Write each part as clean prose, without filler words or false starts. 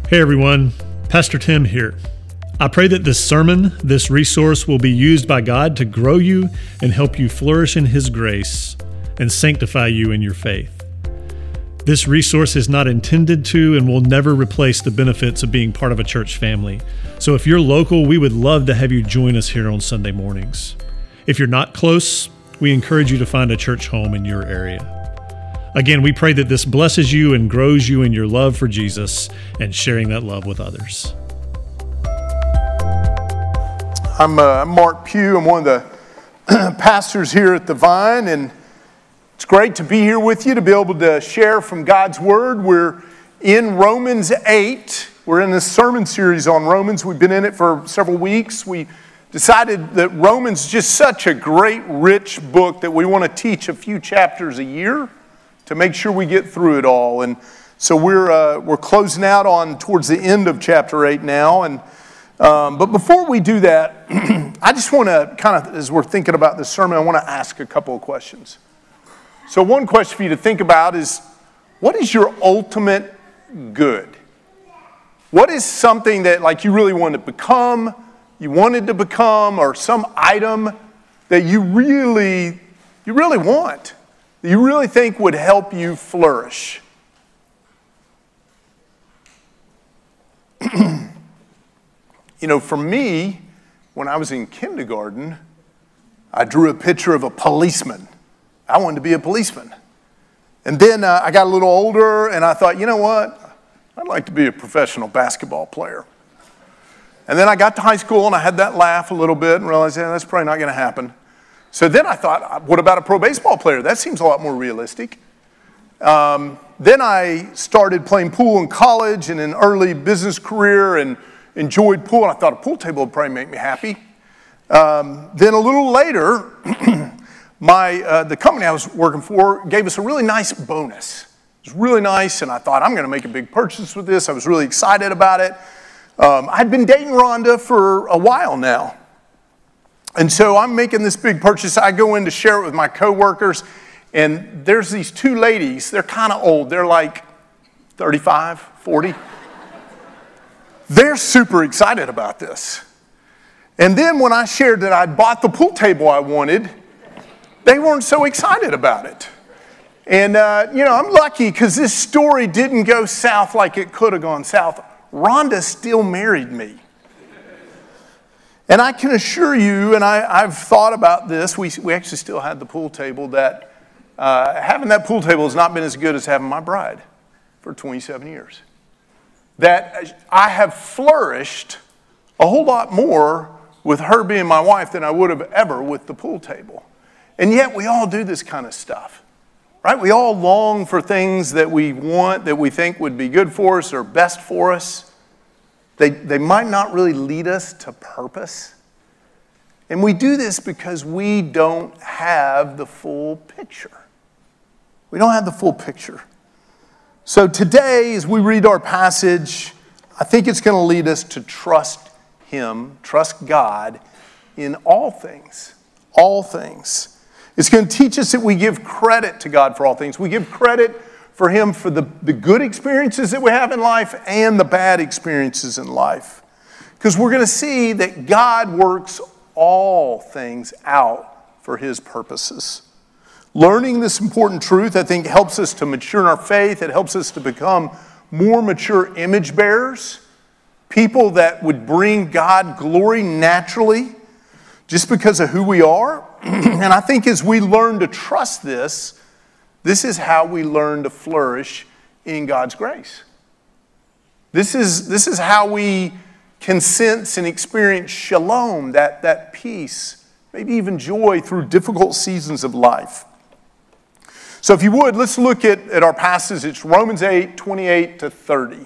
Hey everyone, Pastor Tim here. I pray that this sermon, this resource will be used by God to grow you and help you flourish in His grace and sanctify you in your faith. This resource is not intended to and will never replace the benefits of being part of a church family. So if you're local, we would love to have you join us here on Sunday mornings. If you're not close, we encourage you to find a church home in your area. Again, we pray that this blesses you and grows you in your love for Jesus and sharing that love with others. I'm Mark Pugh. I'm one of the pastors here at the Vine, and it's great to be here with you to be able to share from God's Word. We're in Romans 8. We're in this sermon series on Romans. We've been in it for several weeks. We decided that Romans is just such a great, rich book that we want to teach a few chapters a year to make sure we get through it all. And so we're closing out on towards the end of chapter 8 now. And but before we do that, I just want to kind of, as we're thinking about this sermon, I want to ask a couple of questions. So one question for you to think about is, what is your ultimate good? What is something that like you really wanted to become, or some item that you really want, that you really think would help you flourish? You know, for me, when I was in kindergarten, I drew a picture of a policeman. I wanted to be a policeman. And then I got a little older, and I thought, you know what? I'd like to be a professional basketball player. And then I got to high school, and I had that laugh a little bit and realized, that's probably not going to happen. So then I thought, what about a pro baseball player? That seems a lot more realistic. Then I started playing pool in college and an early business career and enjoyed pool. And I thought a pool table would probably make me happy. Then a little later, the company I was working for gave us a really nice bonus. It was really nice, and I thought, I'm going to make a big purchase with this. I was really excited about it. I'd been dating Rhonda for a while now. And so I'm making this big purchase. I go in to share it with my coworkers, and there's these two ladies. They're kind of old. They're like 35, 40. They're super excited about this. And then when I shared that I'd bought the pool table I wanted, they weren't so excited about it. And, I'm lucky because this story didn't go south like it could have gone south. Rhonda still married me. And I can assure you, and I've thought about this, we actually still had the pool table, that having that pool table has not been as good as having my bride for 27 years. That I have flourished a whole lot more with her being my wife than I would have ever with the pool table. And yet we all do this kind of stuff, right? We all long for things that we want, that we think would be good for us or best for us. They might not really lead us to purpose. And we do this because we don't have the full picture. We don't have the full picture. So today, as we read our passage, I think it's going to lead us to trust Him, trust God in all things. All things. It's going to teach us that we give credit to God for all things. We give credit for Him for the good experiences that we have in life and the bad experiences in life. Because we're going to see that God works all things out for His purposes. Learning this important truth, I think, helps us to mature in our faith. It helps us to become more mature image bearers, people that would bring God glory naturally just because of who we are. And I think as we learn to trust this is how we learn to flourish in God's grace. This is how we can sense and experience shalom, that peace, maybe even joy through difficult seasons of life. So if you would, let's look at our passage. It's Romans 8, 28 to 30.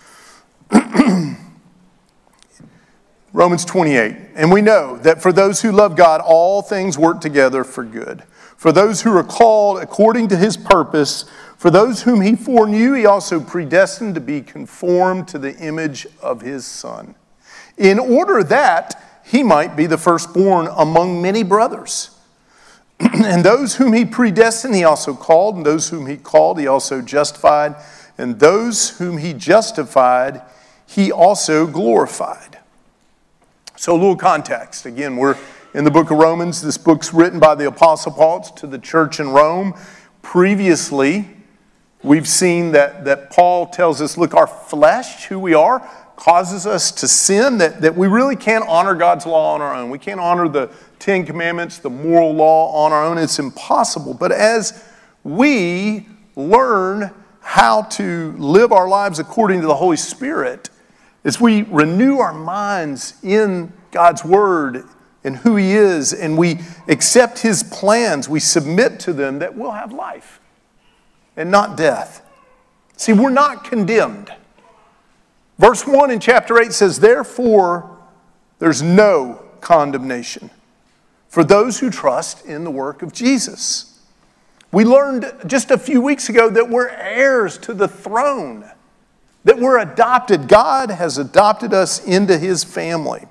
Romans 28. And we know that for those who love God, all things work together for good. For those who are called according to His purpose, for those whom He foreknew, He also predestined to be conformed to the image of His Son, in order that He might be the firstborn among many brothers. And those whom He predestined, He also called. And those whom He called, He also justified. And those whom He justified, he also glorified. So a little context. Again, we're in the book of Romans. This book's written by the Apostle Paul to the church in Rome. Previously, we've seen that Paul tells us, look, our flesh, who we are, causes us to sin, that we really can't honor God's law on our own. We can't honor the Ten Commandments, the moral law on our own. It's impossible. But as we learn how to live our lives according to the Holy Spirit, as we renew our minds in God's Word and who He is, and we accept His plans, we submit to them, that we'll have life and not death. See, we're not condemned. Verse 1 in chapter 8 says, therefore, there's no condemnation for those who trust in the work of Jesus. We learned just a few weeks ago that we're heirs to the throne, that we're adopted. God has adopted us into His family.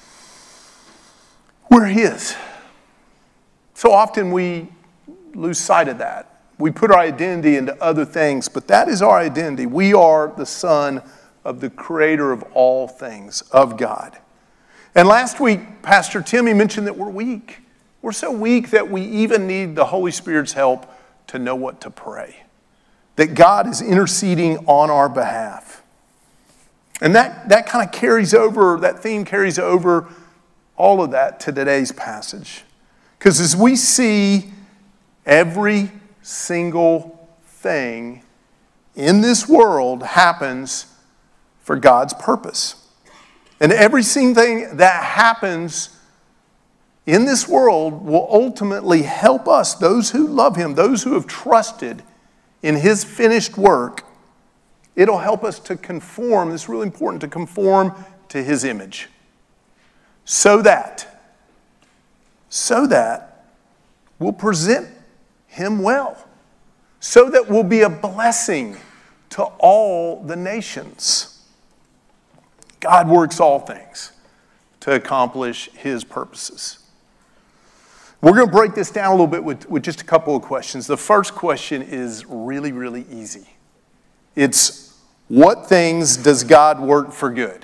We're His. So often we lose sight of that. We put our identity into other things, but that is our identity. We are the son of the Creator of all things, of God. And last week, Pastor Timmy mentioned that we're weak. We're so weak that we even need the Holy Spirit's help to know what to pray. That God is interceding on our behalf. And that kind of carries over, that theme carries over all of that to today's passage. Because as we see every single thing in this world happens for God's purpose. And every single thing that happens in this world will ultimately help us, those who love Him, those who have trusted in His finished work. It'll help us to conform, it's really important, to conform to His image. So that we'll present Him well. So that we'll be a blessing to all the nations. God works all things to accomplish His purposes. We're going to break this down a little bit with just a couple of questions. The first question is really, really easy. It's, what things does God work for good?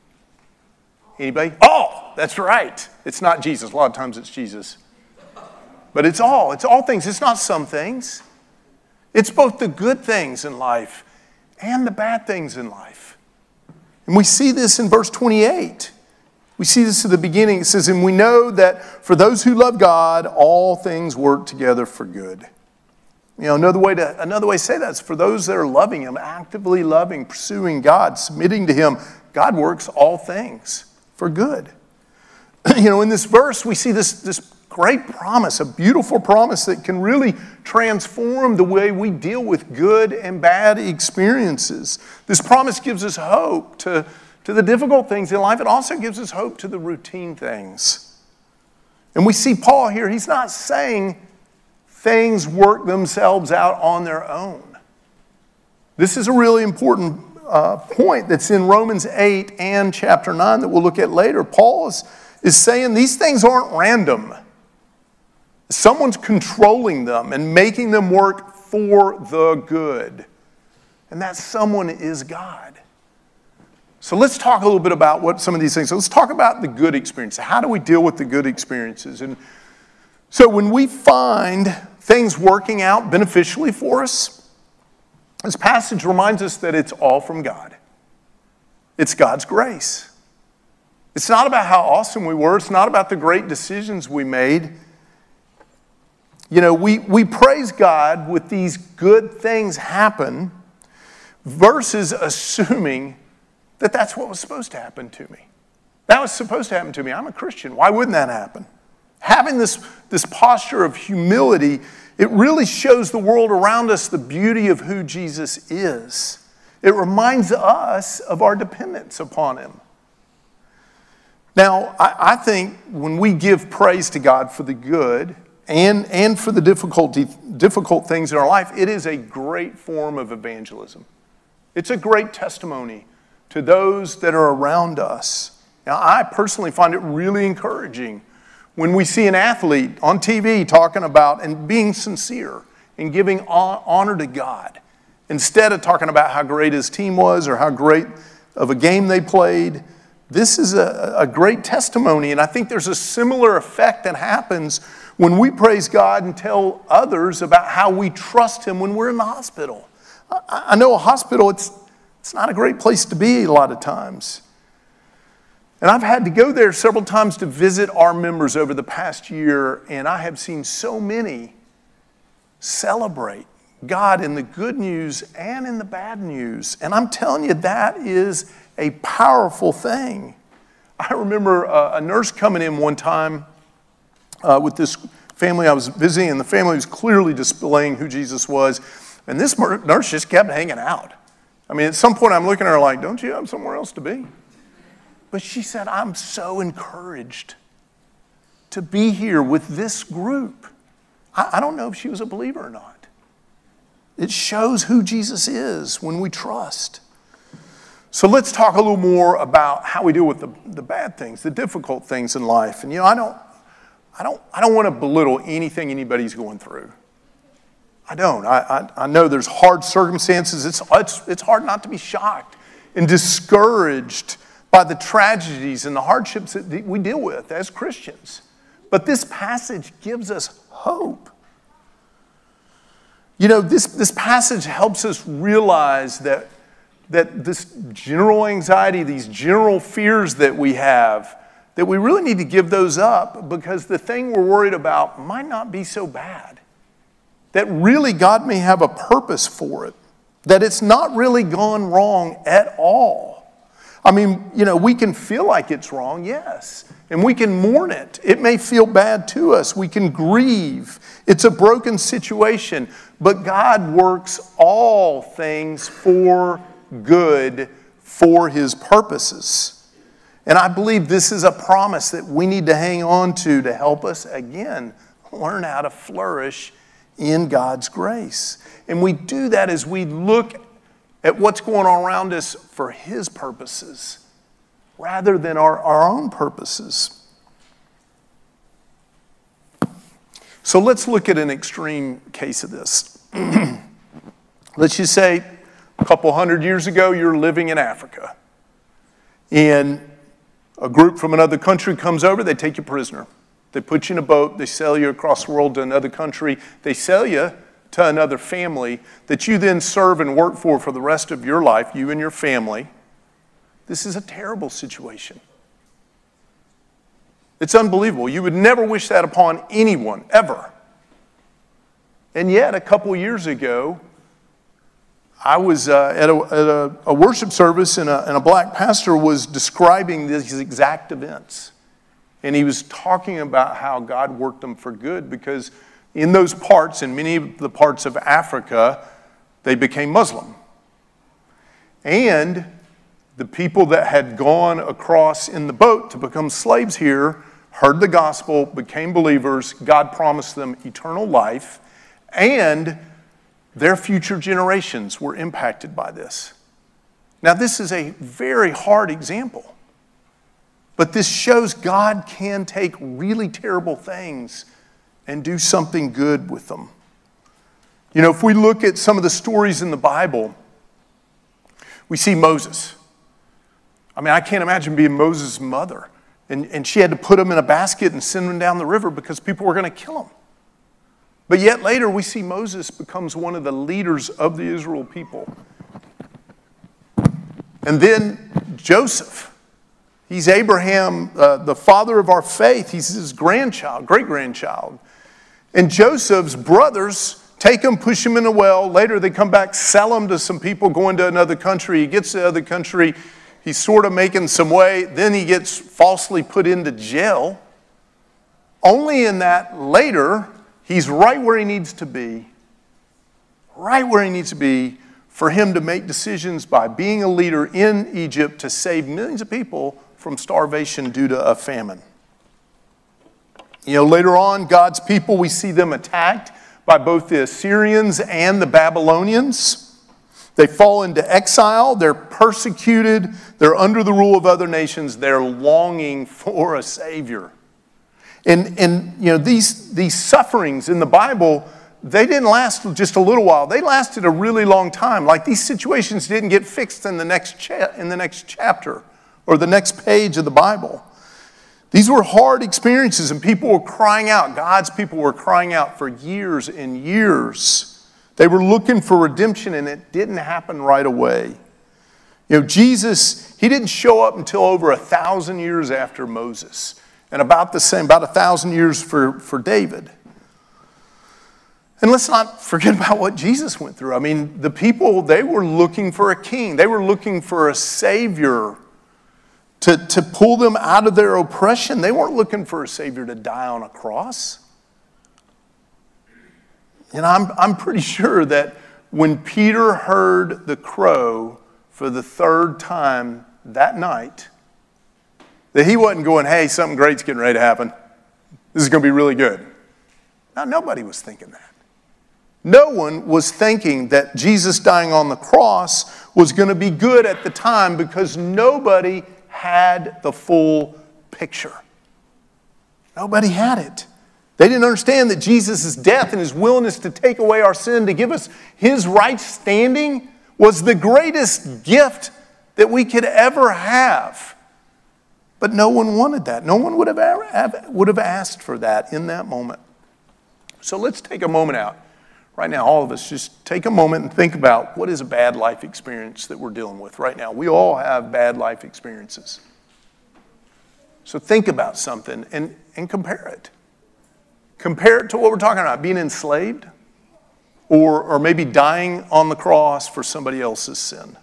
Anybody? Oh, that's right. It's not Jesus. A lot of times it's Jesus. But it's all things. It's not some things. It's both the good things in life and the bad things in life. And we see this in verse 28. We see this at the beginning. It says, and we know that for those who love God, all things work together for good. You know, another way to say that is for those that are loving Him, actively loving, pursuing God, submitting to Him, God works all things for good. You know, in this verse, we see this great promise, a beautiful promise that can really transform the way we deal with good and bad experiences. This promise gives us hope to the difficult things in life. It also gives us hope to the routine things. And we see Paul here, he's not saying things work themselves out on their own. This is a really important point that's in Romans 8 and chapter 9 that we'll look at later. Paul is saying these things aren't random. Someone's controlling them and making them work for the good. And that someone is God. So let's talk a little bit about what some of these things. So let's talk about the good experiences. How do we deal with the good experiences? And so when we find things working out beneficially for us, this passage reminds us that it's all from God. It's God's grace. It's not about how awesome we were. It's not about the great decisions we made. You know, we praise God with these good things happen versus assuming that that's what was supposed to happen to me. That was supposed to happen to me. I'm a Christian. Why wouldn't that happen? Having this posture of humility, it really shows the world around us the beauty of who Jesus is. It reminds us of our dependence upon Him. Now, I think when we give praise to God for the good and for the difficult things in our life, it is a great form of evangelism. It's a great testimony to those that are around us. Now, I personally find it really encouraging when we see an athlete on TV talking about and being sincere and giving honor to God, instead of talking about how great his team was or how great of a game they played. This is a great testimony, and I think there's a similar effect that happens when we praise God and tell others about how we trust Him when we're in the hospital. I know a hospital, it's not a great place to be a lot of times. And I've had to go there several times to visit our members over the past year, and I have seen so many celebrate God in the good news and in the bad news. And I'm telling you, that is a powerful thing. I remember a nurse coming in one time with this family I was visiting, and the family was clearly displaying who Jesus was. And this nurse just kept hanging out. I mean, at some point I'm looking at her like, don't you have somewhere else to be? But she said, I'm so encouraged to be here with this group. I don't know if she was a believer or not. It shows who Jesus is when we trust. So let's talk a little more about how we deal with the bad things, the difficult things in life. And I don't want to belittle anything anybody's going through. I don't. I know there's hard circumstances. It's hard not to be shocked and discouraged by the tragedies and the hardships that we deal with as Christians. But this passage gives us hope. This passage helps us realize that this general anxiety, these general fears that we have, that we really need to give those up because the thing we're worried about might not be so bad. That really God may have a purpose for it. That it's not really gone wrong at all. I mean, we can feel like it's wrong, yes. And we can mourn it. It may feel bad to us. We can grieve. It's a broken situation. But God works all things for good for His purposes. And I believe this is a promise that we need to hang on to help us, again, learn how to flourish in God's grace. And we do that as we look at what's going on around us for His purposes rather than our own purposes. So let's look at an extreme case of this. Let's just say a couple hundred years ago, you're living in Africa. And a group from another country comes over, they take you prisoner. They put you in a boat, they sell you across the world to another country. They sell you to another family that you then serve and work for the rest of your life, you and your family. This is a terrible situation. It's unbelievable. You would never wish that upon anyone, ever. And yet, a couple years ago, I was at a worship service, and a black pastor was describing these exact events. And he was talking about how God worked them for good because in those parts, in many of the parts of Africa, they became Muslim. And the people that had gone across in the boat to become slaves here heard the gospel, became believers. God promised them eternal life, and their future generations were impacted by this. Now, this is a very hard example. But this shows God can take really terrible things and do something good with them. If we look at some of the stories in the Bible, we see Moses. I mean, I can't imagine being Moses' mother. And she had to put him in a basket and send him down the river because people were going to kill him. But yet later we see Moses becomes one of the leaders of the Israel people. And then Joseph. He's Abraham, the father of our faith. He's his grandchild, great-grandchild. And Joseph's brothers take him, push him in a well. Later they come back, sell him to some people going to another country. He gets to the other country. He's sort of making some way. Then he gets falsely put into jail. Only in that later, he's right where he needs to be. Right where he needs to be for him to make decisions by being a leader in Egypt to save millions of people from starvation due to a famine. Later on, God's people, we see them attacked by both the Assyrians and the Babylonians. They fall into exile. They're persecuted. They're under the rule of other nations. They're longing for a Savior. And these sufferings in the Bible, they didn't last just a little while. They lasted a really long time. Like these situations didn't get fixed in the next chapter or the next page of the Bible. These were hard experiences, and people were crying out. God's people were crying out for years and years. They were looking for redemption, and it didn't happen right away. You know, Jesus, he didn't show up until over 1,000 years after Moses, and about the same, about 1,000 years for David. And let's not forget about what Jesus went through. I mean, the people, they were looking for a king. They were looking for a savior to pull them out of their oppression. They weren't looking for a savior to die on a cross. And I'm pretty sure that when Peter heard the crow for the third time that night, that he wasn't going, hey, something great's getting ready to happen. This is going to be really good. Now, nobody was thinking that. No one was thinking that Jesus dying on the cross was going to be good at the time because nobody had the full picture. Nobody had it. They didn't understand that Jesus' death and his willingness to take away our sin, to give us his right standing, was the greatest gift that we could ever have. But no one wanted that. No one would have asked for that in that moment. So let's take a moment out. Right now, all of us, just take a moment and think about what is a bad life experience that we're dealing with right now. We all have bad life experiences. So think about something and compare it. Compare it to what we're talking about, being enslaved or maybe dying on the cross for somebody else's sin.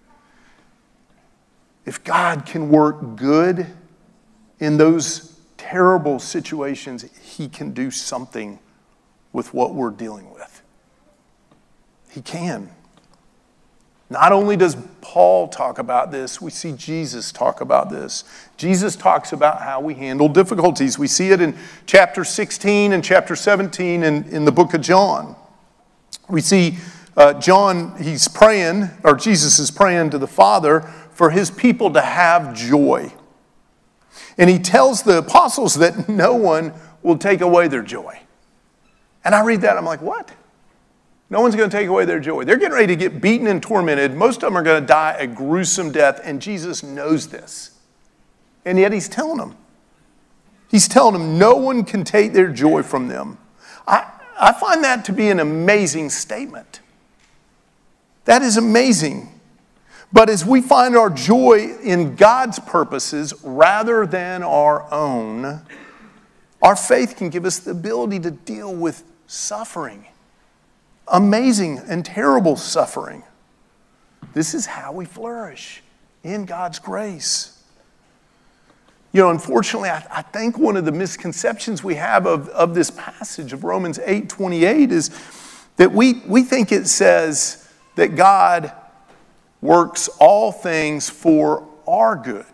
If God can work good in those terrible situations, he can do something with what we're dealing with. He can. Not only does Paul talk about this, we see Jesus talk about this. Jesus talks about how we handle difficulties. We see it in chapter 16 and chapter 17 in the book of John. We see John, he's praying, or Jesus is praying to the Father for his people to have joy. And he tells the apostles that no one will take away their joy. And I read that, I'm like, what? No one's going to take away their joy. They're getting ready to get beaten and tormented. Most of them are going to die a gruesome death, and Jesus knows this. And yet he's telling them. He's telling them no one can take their joy from them. I find that to be an amazing statement. That is amazing. But as we find our joy in God's purposes rather than our own, our faith can give us the ability to deal with suffering. Amazing and terrible suffering. This is how we flourish in God's grace. You know, unfortunately, I think one of the misconceptions we have of this passage of Romans 8:28 is that we think it says that God works all things for our good.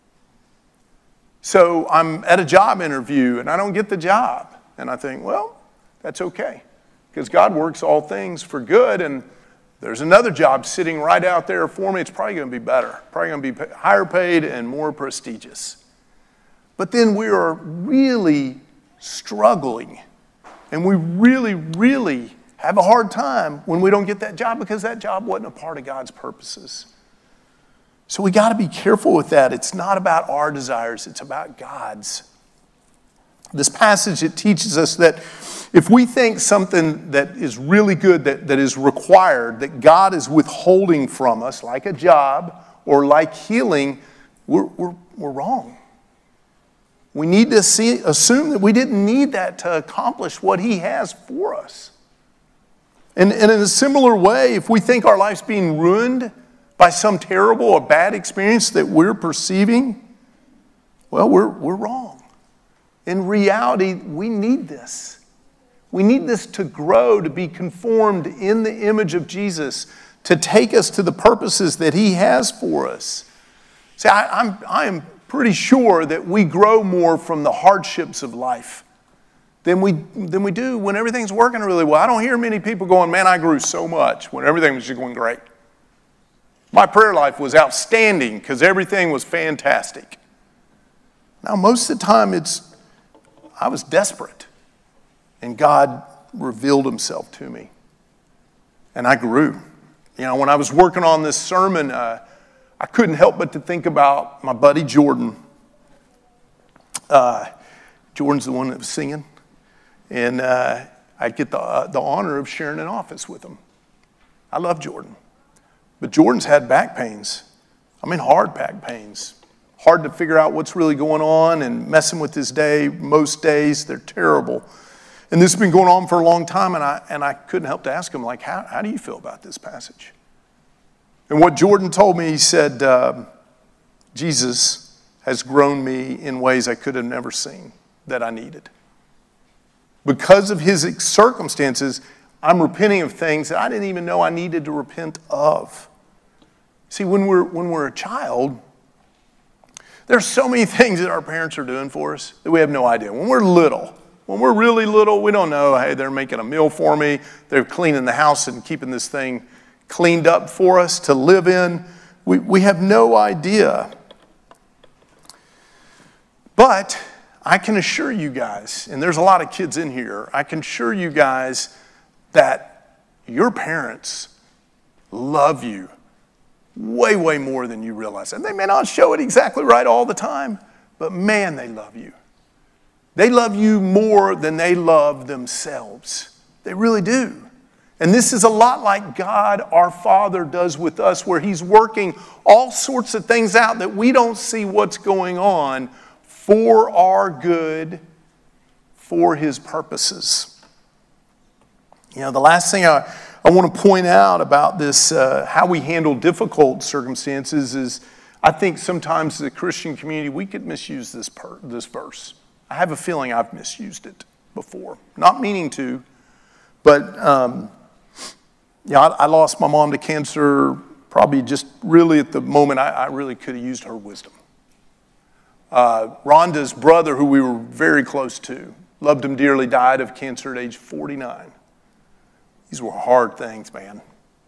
So I'm at a job interview and I don't get the job. And I think, well, that's okay. Because God works all things for good, and there's another job sitting right out there for me. It's probably going to be better, probably going to be higher paid and more prestigious. But then we are really struggling, and we really, really have a hard time when we don't get that job because that job wasn't a part of God's purposes. So we got to be careful with that. It's not about our desires, it's about God's. This passage, it teaches us that if we think something that is really good, that is required, that God is withholding from us, like a job or like healing, we're wrong. We need to assume that we didn't need that to accomplish what he has for us. And in a similar way, if we think our life's being ruined by some terrible or bad experience that we're perceiving, well, we're wrong. In reality, we need this. We need this to grow, to be conformed in the image of Jesus, to take us to the purposes that he has for us. See, I am pretty sure that we grow more from the hardships of life than we do when everything's working really well. I don't hear many people going, man, I grew so much when everything was just going great. My prayer life was outstanding because everything was fantastic. Now, most of the time, I was desperate. And God revealed himself to me. And I grew. You know, when I was working on this sermon, I couldn't help but to think about my buddy Jordan. Jordan's the one that was singing. And I get the honor of sharing an office with him. I love Jordan. But Jordan's had back pains. I mean, hard back pains. Hard to figure out what's really going on and messing with his day. Most days, they're terrible. And this has been going on for a long time, and I couldn't help to ask him, like, how do you feel about this passage? And what Jordan told me, he said, Jesus has grown me in ways I could have never seen that I needed. Because of his circumstances, I'm repenting of things that I didn't even know I needed to repent of. See, when we're a child, there's so many things that our parents are doing for us that we have no idea. When we're little, when we're really little, we don't know, hey, they're making a meal for me, they're cleaning the house and keeping this thing cleaned up for us to live in. We have no idea. But I can assure you guys, and there's a lot of kids in here, I can assure you guys that your parents love you way, way more than you realize. And they may not show it exactly right all the time, but man, they love you. They love you more than they love themselves. They really do. And this is a lot like God, our Father, does with us, where he's working all sorts of things out that we don't see what's going on for our good, for his purposes. You know, the last thing I want to point out about this, how we handle difficult circumstances, is I think sometimes as a Christian community, we could misuse this verse. I have a feeling I've misused it before. Not meaning to, but I lost my mom to cancer probably just really at the moment I really could have used her wisdom. Rhonda's brother, who we were very close to, loved him dearly, died of cancer at age 49. These were hard things, man.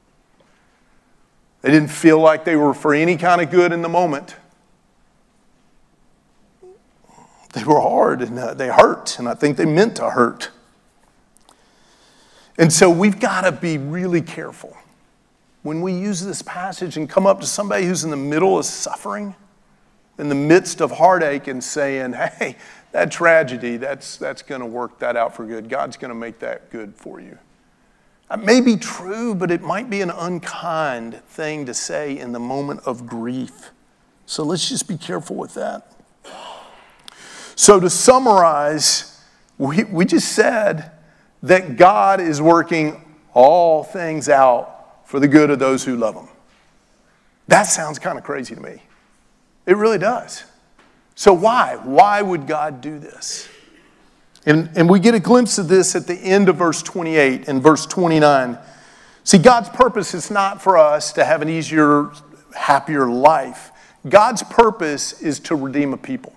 They didn't feel like they were for any kind of good in the moment. They were hard and they hurt, and I think they meant to hurt. And so we've got to be really careful when we use this passage and come up to somebody who's in the middle of suffering, in the midst of heartache, and saying, hey, that tragedy, that's going to work that out for good. God's going to make that good for you. That may be true, but it might be an unkind thing to say in the moment of grief. So let's just be careful with that. So to summarize, we just said that God is working all things out for the good of those who love him. That sounds kind of crazy to me. It really does. So why? Why would God do this? And we get a glimpse of this at the end of verse 28 and verse 29. See, God's purpose is not for us to have an easier, happier life. God's purpose is to redeem a people.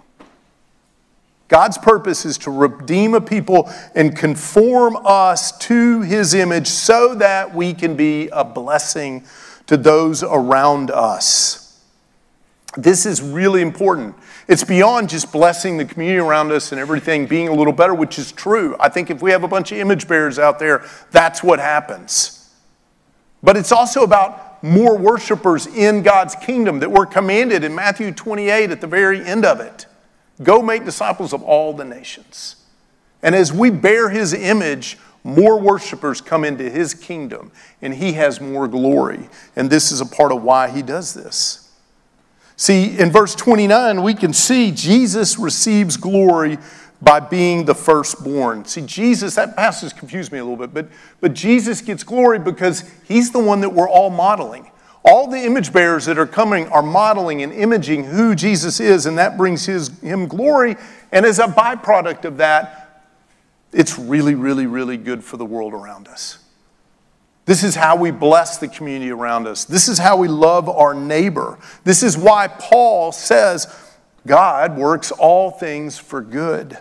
God's purpose is to redeem a people and conform us to his image so that we can be a blessing to those around us. This is really important. It's beyond just blessing the community around us and everything being a little better, which is true. I think if we have a bunch of image bearers out there, that's what happens. But it's also about more worshipers in God's kingdom that we're commanded in Matthew 28 at the very end of it. Go make disciples of all the nations. And as we bear his image, more worshipers come into his kingdom, and he has more glory. And this is a part of why he does this. See, in verse 29, we can see Jesus receives glory by being the firstborn. See, Jesus, that passage confused me a little bit, but Jesus gets glory because he's the one that we're all modeling. All the image bearers that are coming are modeling and imaging who Jesus is, and that brings him glory. And as a byproduct of that, it's really, really, really good for the world around us. This is how we bless the community around us. This is how we love our neighbor. This is why Paul says God works all things for good.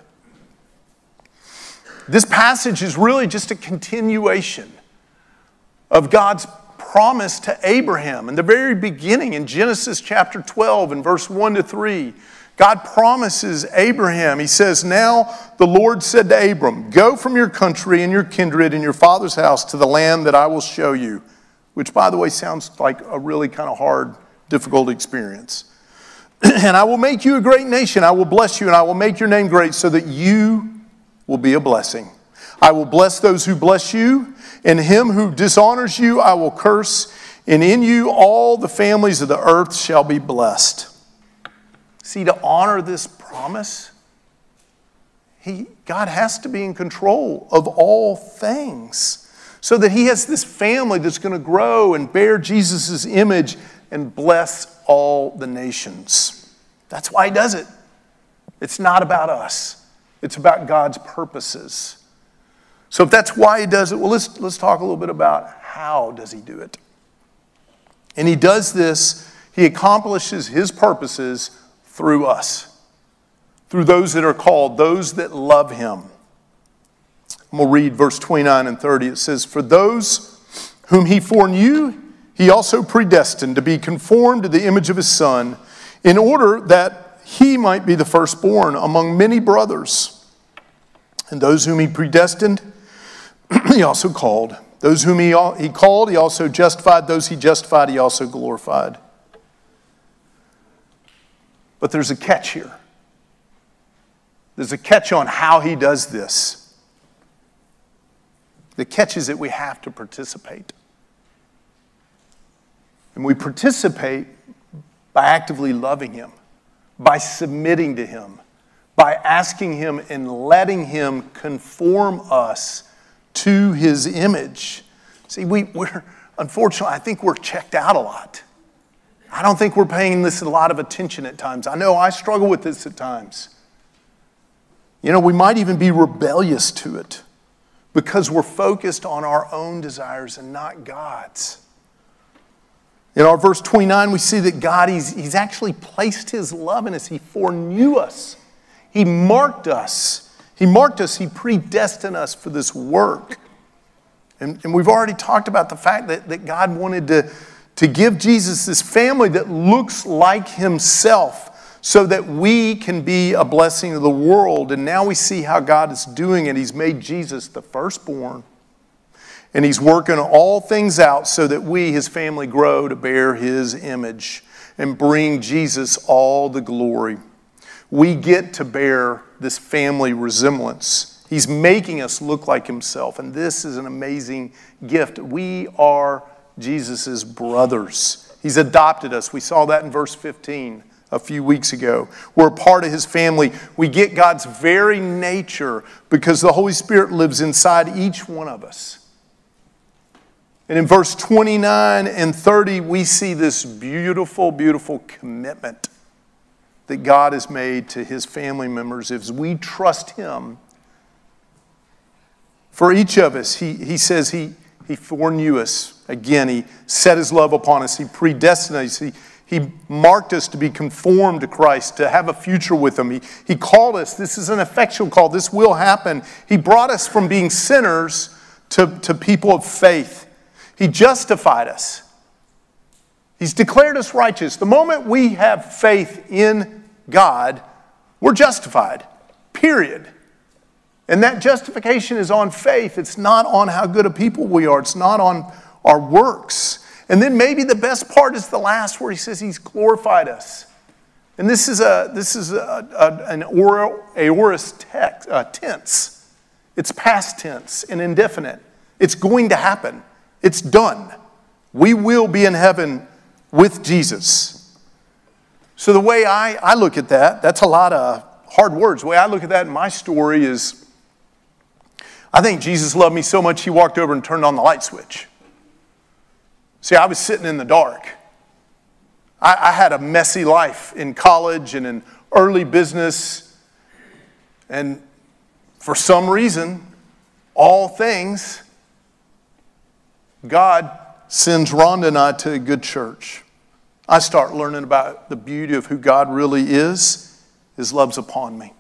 This passage is really just a continuation of God's promise to Abraham. In the very beginning, in Genesis chapter 12, in verse 1 to 3, God promises Abraham, he says, now the Lord said to Abram, go from your country and your kindred and your father's house to the land that I will show you, which, by the way, sounds like a really kind of hard, difficult experience. And I will make you a great nation. I will bless you, and I will make your name great so that you will be a blessing. I will bless those who bless you, and him who dishonors you I will curse, and in you all the families of the earth shall be blessed. See, to honor this promise, God has to be in control of all things so that he has this family that's going to grow and bear Jesus' image and bless all the nations. That's why he does it. It's not about us. It's about God's purposes. So if that's why he does it, well, let's talk a little bit about how does he do it. And he does this, he accomplishes his purposes through us, through those that are called, those that love him. And we'll read verse 29 and 30. It says, for those whom he foreknew, he also predestined to be conformed to the image of his Son, in order that he might be the firstborn among many brothers. And those whom he predestined, he also called. Those whom he called, he also justified. Those he justified, he also glorified. But there's a catch here. There's a catch on how he does this. The catch is that we have to participate. And we participate by actively loving him, by submitting to him, by asking him and letting him conform us to his image. See, we're unfortunately, I think we're checked out a lot. I don't think we're paying this a lot of attention at times. I know I struggle with this at times. You know, we might even be rebellious to it because we're focused on our own desires and not God's. In our verse 29, we see that God, he's actually placed his love in us. He foreknew us. He marked us. He predestined us for this work. And we've already talked about the fact that God wanted to give Jesus this family that looks like himself so that we can be a blessing to the world. And now we see how God is doing it. He's made Jesus the firstborn. And he's working all things out so that we, his family, grow to bear his image and bring Jesus all the glory. We get to bear this family resemblance. He's making us look like himself. And this is an amazing gift. We are Jesus' brothers. He's adopted us. We saw that in verse 15 a few weeks ago. We're a part of his family. We get God's very nature because the Holy Spirit lives inside each one of us. And in verse 29 and 30, we see this beautiful, beautiful commitment that God has made to his family members as we trust him. For each of us, he says he foreknew us. Again, he set his love upon us. He predestined us. He marked us to be conformed to Christ, to have a future with him. He called us. This is an effectual call. This will happen. He brought us from being sinners to people of faith. He justified us. He's declared us righteous. The moment we have faith in God, we're justified, period. And that justification is on faith. It's not on how good a people we are. It's not on our works. And then maybe the best part is the last where he says he's glorified us. And this is an aorist tense. It's past tense and indefinite. It's going to happen. It's done. We will be in heaven with Jesus. So the way I look at that, that's a lot of hard words. The way I look at that in my story is, I think Jesus loved me so much he walked over and turned on the light switch. See, I was sitting in the dark. I had a messy life in college and in early business. And for some reason, all things, God sends Rhonda and I to a good church. I start learning about the beauty of who God really is. His love's upon me.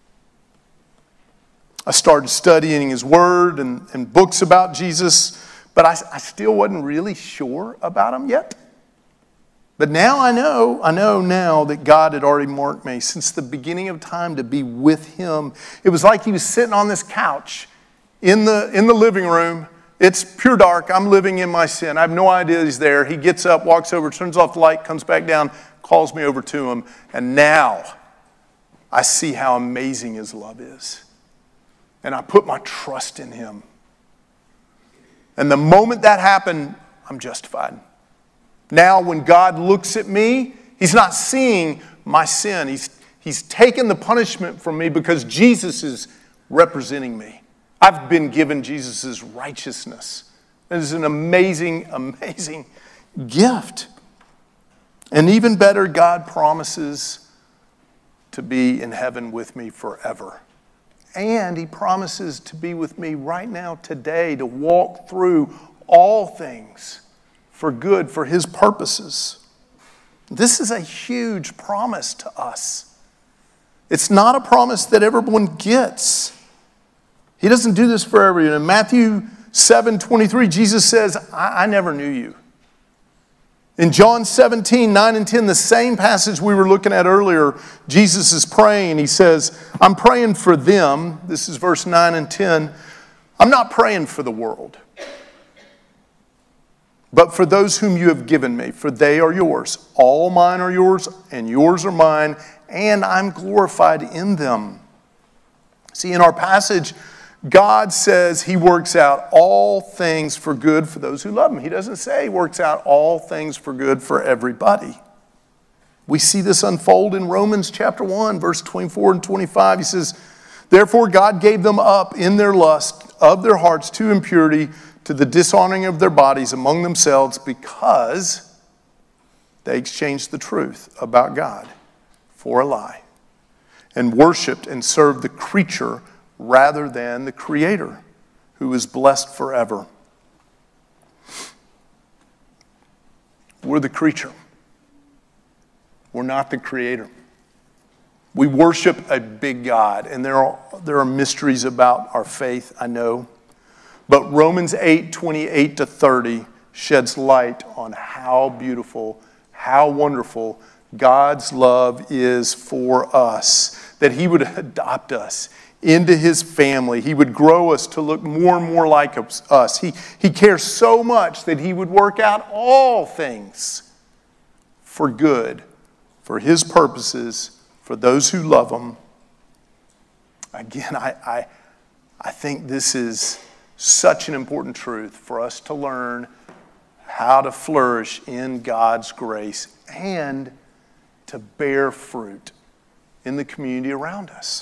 I started studying his word and books about Jesus, but I still wasn't really sure about him yet. But now I know now that God had already marked me since the beginning of time to be with him. It was like he was sitting on this couch in the living room. It's pure dark. I'm living in my sin. I have no idea he's there. He gets up, walks over, turns off the light, comes back down, calls me over to him. And now I see how amazing his love is. And I put my trust in him. And the moment that happened, I'm justified. Now, when God looks at me, he's not seeing my sin. He's taken the punishment from me because Jesus is representing me. I've been given Jesus' righteousness. It is an amazing, amazing gift. And even better, God promises to be in heaven with me forever. And he promises to be with me right now, today, to walk through all things for good, for his purposes. This is a huge promise to us. It's not a promise that everyone gets. He doesn't do this for everyone. In Matthew 7:23, Jesus says, I never knew you. In John 17, 9 and 10, the same passage we were looking at earlier, Jesus is praying. He says, I'm praying for them. This is verse 9 and 10. I'm not praying for the world, but for those whom you have given me, for they are yours. All mine are yours, and yours are mine, and I'm glorified in them. See, in our passage, God says he works out all things for good for those who love him. He doesn't say he works out all things for good for everybody. We see this unfold in Romans chapter 1, verse 24 and 25. He says, therefore God gave them up in their lust of their hearts to impurity, to the dishonoring of their bodies among themselves, because they exchanged the truth about God for a lie, and worshiped and served the creature rather than the Creator, who is blessed forever. We're the creature. We're not the Creator. We worship a big God, and there are mysteries about our faith, I know. But Romans 8:28-30 sheds light on how beautiful, how wonderful God's love is for us, that he would adopt us into his family. He would grow us to look more and more like us. He cares so much that he would work out all things for good, for his purposes, for those who love him. Again, I think this is such an important truth for us to learn how to flourish in God's grace and to bear fruit in the community around us.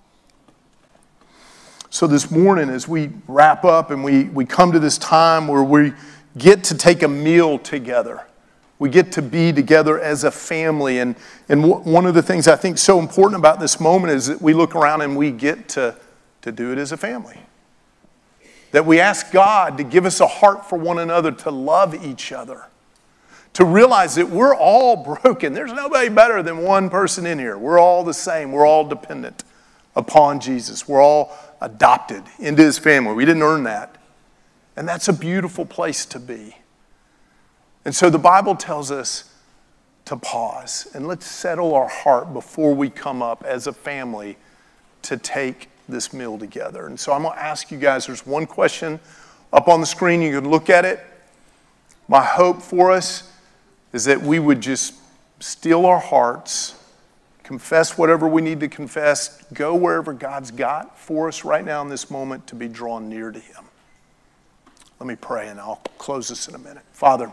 So this morning, as we wrap up and we come to this time where we get to take a meal together, we get to be together as a family. And one of the things I think so important about this moment is that we look around and we get to do it as a family. That we ask God to give us a heart for one another, to love each other, to realize that we're all broken. There's nobody better than one person in here. We're all the same. We're all dependent upon Jesus. We're all adopted into his family. We didn't earn that. And that's a beautiful place to be. And so the Bible tells us to pause and let's settle our heart before we come up as a family to take this meal together. And so I'm going to ask you guys, there's one question up on the screen. You can look at it. My hope for us is that we would just still our hearts, confess whatever we need to confess, go wherever God's got for us right now in this moment to be drawn near to him. Let me pray and I'll close this in a minute. Father,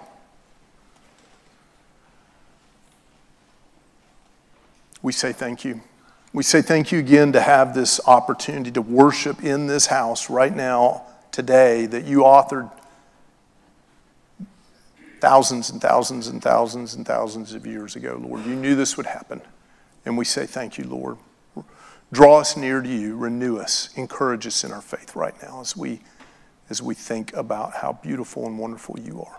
we say thank you. We say thank you again to have this opportunity to worship in this house right now, today, that you authored thousands and thousands and thousands and thousands of years ago, Lord. You knew this would happen. And we say thank you, Lord. Draw us near to you, renew us, encourage us in our faith right now as we think about how beautiful and wonderful you are.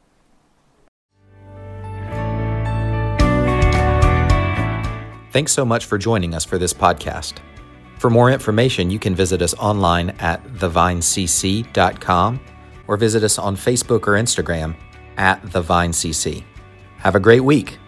Thanks so much for joining us for this podcast. For more information, you can visit us online at thevinecc.com or visit us on Facebook or Instagram at thevinecc. Have Have a great week.